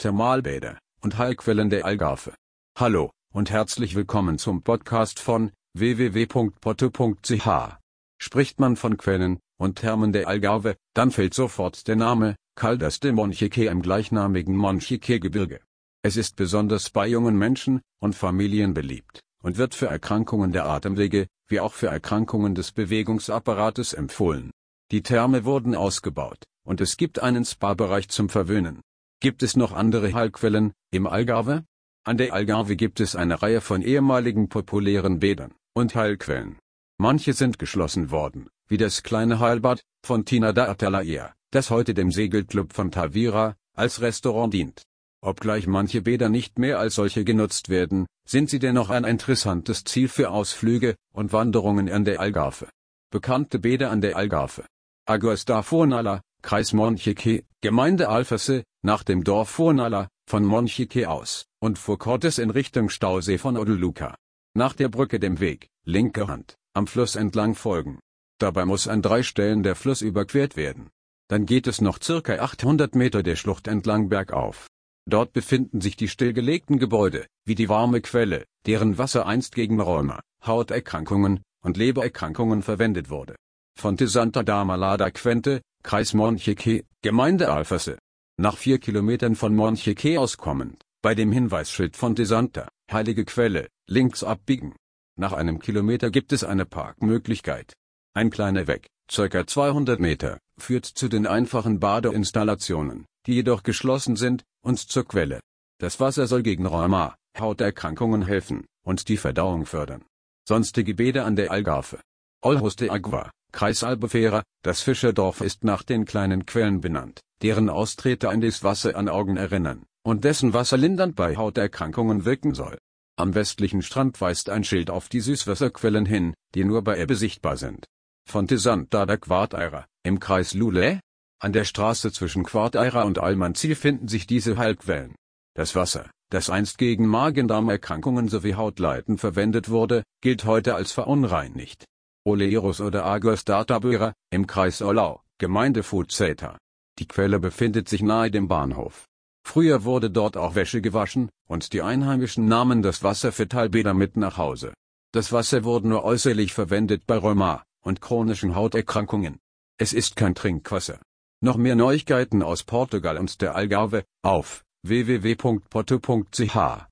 Thermalbäder und Heilquellen der Algarve. Hallo und herzlich willkommen zum Podcast von www.porto.ch. Spricht man von Quellen und Thermen der Algarve, dann fällt sofort der Name Caldas de Monchique im gleichnamigen Monchique-Gebirge. Es ist besonders bei jungen Menschen und Familien beliebt und wird für Erkrankungen der Atemwege, wie auch für Erkrankungen des Bewegungsapparates empfohlen. Die Therme wurden ausgebaut und es gibt einen Spa-Bereich zum Verwöhnen. Gibt es noch andere Heilquellen im Algarve? An der Algarve gibt es eine Reihe von ehemaligen populären Bädern und Heilquellen. Manche sind geschlossen worden, wie das kleine Heilbad Fontina da Atalaia, das heute dem Segelclub von Tavira als Restaurant dient. Obgleich manche Bäder nicht mehr als solche genutzt werden, sind sie dennoch ein interessantes Ziel für Ausflüge und Wanderungen an der Algarve. Bekannte Bäder an der Algarve: Aguas da Fornala, Kreis Monchique, Gemeinde Alface, nach dem Dorf Fornala, von Monchique aus, und Focortes in Richtung Stausee von Odoluca. Nach der Brücke dem Weg, linke Hand, am Fluss entlang folgen. Dabei muss an 3 Stellen der Fluss überquert werden. Dann geht es noch circa 800 Meter der Schlucht entlang bergauf. Dort befinden sich die stillgelegten Gebäude, wie die warme Quelle, deren Wasser einst gegen Rheuma, Hauterkrankungen und Lebererkrankungen verwendet wurde. Fonte Santa Dama da Quente, Kreis Monchique, Gemeinde Alface. Nach 4 Kilometern von Monchique aus kommend, bei dem Hinweisschild Fonte Santa, heilige Quelle, links abbiegen. Nach einem Kilometer gibt es eine Parkmöglichkeit. Ein kleiner Weg, ca. 200 Meter, führt zu den einfachen Badeinstallationen, die jedoch geschlossen sind, und zur Quelle. Das Wasser soll gegen Rheuma, Hauterkrankungen helfen und die Verdauung fördern. Sonstige Bäder an der Algarve: Olhos de Agua, Kreis Albufera. Das Fischerdorf ist nach den kleinen Quellen benannt, deren Austreter an das Wasser an Augen erinnern, und dessen Wasser lindernd bei Hauterkrankungen wirken soll. Am westlichen Strand weist ein Schild auf die Süßwasserquellen hin, die nur bei Ebbe sichtbar sind. Fonte Santa da Quarteira, im Kreis Lule. An der Straße zwischen Quarteira und Almanzil finden sich diese Heilquellen. Das Wasser, das einst gegen Magen-Darm-Erkrankungen sowie Hautleiden verwendet wurde, gilt heute als verunreinigt. Oleiros oder Aguas da Tabera, im Kreis Olau, Gemeinde Futseta. Die Quelle befindet sich nahe dem Bahnhof. Früher wurde dort auch Wäsche gewaschen, und die Einheimischen nahmen das Wasser für Talbäder mit nach Hause. Das Wasser wurde nur äußerlich verwendet bei Rheuma und chronischen Hauterkrankungen. Es ist kein Trinkwasser. Noch mehr Neuigkeiten aus Portugal und der Algarve, auf www.porto.ch.